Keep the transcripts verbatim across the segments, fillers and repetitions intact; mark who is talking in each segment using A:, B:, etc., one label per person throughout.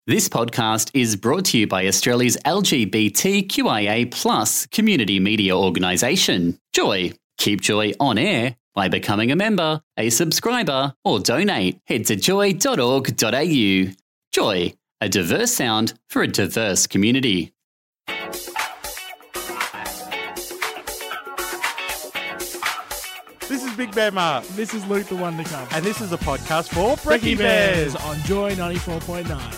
A: This podcast is brought to you by Australia's L G B T Q I A plus community media organisation, Joy. Keep Joy on air by becoming a member, a subscriber, or donate. Head to joy dot org dot a u. Joy, a diverse sound for a diverse community.
B: This is Big Bear Mark.
C: This is Luke the One to Come.
B: And this is a podcast for
C: Brekkie
B: Brekkie Bears.
C: Bears on Joy ninety-four point nine.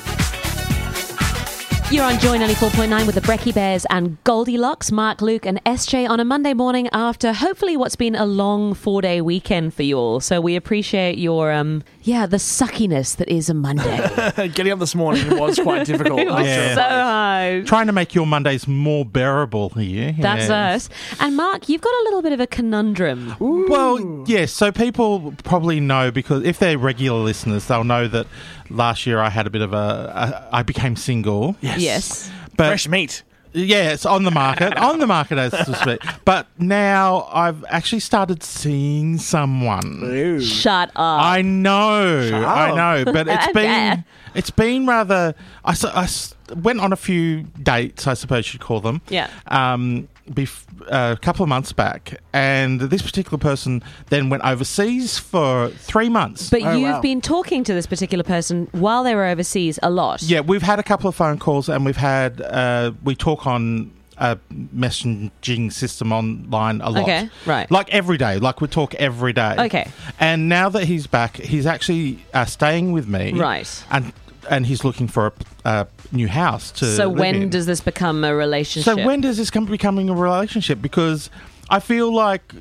D: You're on Joy ninety-four point nine with the Brekkie Bears and Goldilocks, Mark, Luke and S J on a Monday morning after hopefully what's been a long four-day weekend for you all. So we appreciate your, um, yeah, the suckiness that is a Monday.
C: Getting up this morning was quite difficult.
D: It was
B: Yeah.
D: so hard.
B: Trying to make your Mondays more bearable here.
D: That's
B: Yes.
D: us. And Mark, you've got a little bit of a conundrum.
B: Well, yes. So people probably know, because if they're regular listeners, they'll know that last year I had a bit of a... a I became single.
C: Yes.
D: Yes.
B: But
C: Fresh meat.
B: yeah, it's on the market. on the market, as to speak. But now I've actually started seeing someone.
C: Ooh.
D: Shut up.
B: I know,
C: Shut
B: I
C: up.
B: know, but it's
D: Yeah.
B: been it's been rather. I, s- I s- went on a few dates, I suppose you'd call them.
D: Yeah.
B: Um, bef- uh, a couple of months back, and this particular person then went overseas for three months.
D: But
C: Oh,
D: you've
C: wow.
D: been talking to this particular person while they were overseas a lot.
B: Yeah, we've had a couple of phone calls, and we've had uh, we talk on a messaging system online a lot.
D: Okay, right.
B: Like every day, like we talk every day.
D: Okay.
B: And now that he's back, he's actually uh, staying with me.
D: Right.
B: And and he's looking for a, a new house to.
D: So
B: live
D: when
B: in.
D: does this become a relationship?
B: So when does this come becoming a relationship? Because I feel like.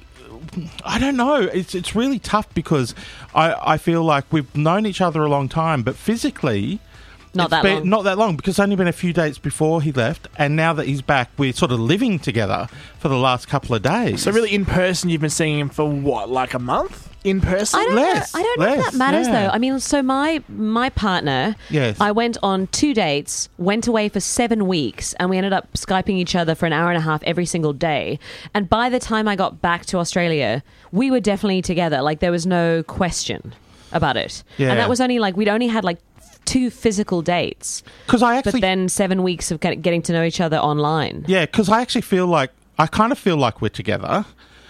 B: I don't know. It's it's really tough because I, I feel like we've known each other a long time, but physically
D: Not
B: it's
D: that
B: been,
D: long.
B: Not that long, because it's only been a few dates before he left, and now that he's back, we're sort of living together for the last couple of days.
C: So really, in person, you've been seeing him for what, like a month? In person?
D: I don't
B: Less,
D: know. I don't know if
B: less,
D: that matters
B: yeah.
D: though. I mean, so my my partner,
B: Yes.
D: I went on two dates, went away for seven weeks, and we ended up Skyping each other for an hour and a half every single day. And by the time I got back to Australia, we were definitely together. Like there was no question about it.
B: Yeah.
D: And that was only like we'd only had like two physical dates,
B: Because I
D: but
B: actually,
D: then seven weeks of get- getting to know each other online.
B: yeah, because I actually feel like I kind of feel like we're together.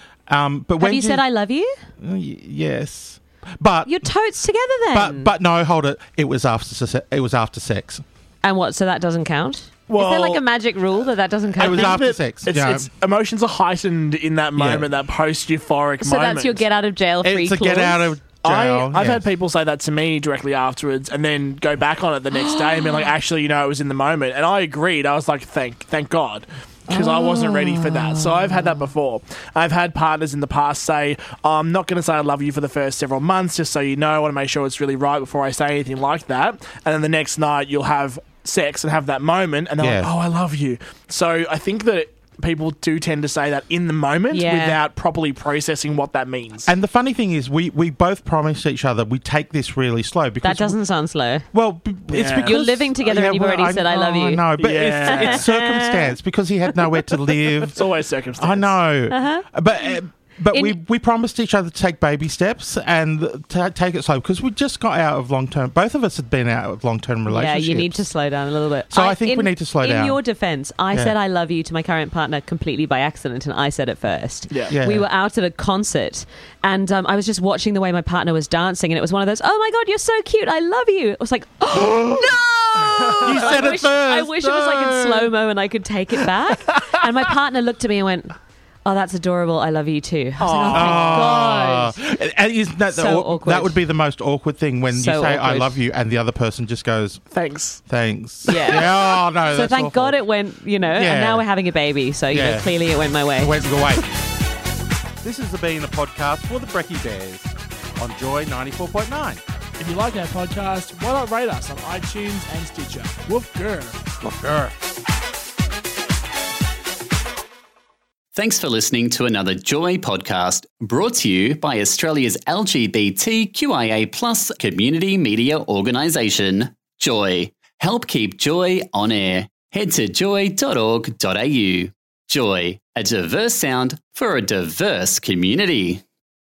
B: Um, but
D: Have
B: when
D: you said I love you?
B: Uh, y- yes, but
D: You're totes together then.
B: but but no, hold it. It was after se- it was after sex.
D: and what? So that doesn't count? Is there
C: Well,
D: like a magic rule that that doesn't count?
B: It was
C: I think
B: after
C: that
B: sex,
C: It's,
B: yeah.
C: it's emotions are heightened in that moment, that post-euphoric
D: So
C: moment.
D: that's your get out of jail free
B: It's a
D: clause.
B: get out of jail.
C: I, I've
B: yes.
C: had people say that to me directly afterwards and then go back on it the next day and be like, actually, you know, it was in the moment. And I agreed. I was like, thank thank God. Because I wasn't ready for that. So I've had that before. I've had partners in the past say, oh, I'm not going to say I love you for the first several months, just so you know. I want to make sure it's really right before I say anything like that. And then the next night you'll have sex and have that moment and they're
B: Yeah.
C: like, oh, I love you. So I think that people do tend to say that in the moment
D: Yeah.
C: without properly processing what that means.
B: And the funny thing is, we, we both promised each other we take this really slow because
D: That doesn't sound slow.
B: Well, b- it's
C: Yeah.
B: because
D: You're living together and you've already said, "I love you."
B: No, but
C: Yeah.
B: it's, it's circumstance because he had nowhere to live.
C: It's always circumstance.
B: I know, but uh, but
D: In-
B: we we promised each other to take baby steps and to take it slow because we just got out of long term. Both of us had been out of long term
D: Yeah,
B: relationships.
D: you need to slow down a little bit.
B: So I think we need to slow
D: in
B: down.
D: In your defense, I
B: Yeah.
D: said I love you to my current partner completely by accident, and I said it first.
C: Yeah.
B: Yeah.
D: We were out at a concert, and um, I was just watching the way my partner was dancing, and it was one of those, oh my God, you're so cute, I love you. It was like, oh, no!
B: You said
D: I
B: it
D: wish,
B: first.
D: I wish it was like in
B: No.
D: slow-mo and I could take it back. And my partner looked at me and went, oh, that's adorable, I love you too. I was like, oh my God.
B: And- and isn't that the
D: So
B: au-
D: awkward.
B: that would be the most awkward thing when
D: So
B: you say I
D: awkward.
B: love you and the other person just goes
C: Thanks.
B: thanks.
D: Yeah.
B: Oh no.
D: So
B: that's
D: thank
B: awful.
D: God it went, you know,
B: Yeah.
D: and now we're having a baby, so you know,
B: Yeah.
D: clearly it went my way.
B: It went the way. This has been a podcast for the Brekkie Bears on Joy ninety-four point nine.
C: If you like our podcast, why not rate us on iTunes and Stitcher? Woof grr.
A: Thanks for listening to another Joy podcast brought to you by Australia's L G B T Q I A plus community media organisation, Joy. Help keep Joy on air. Head to joy dot org dot a u. Joy, a diverse sound for a diverse community.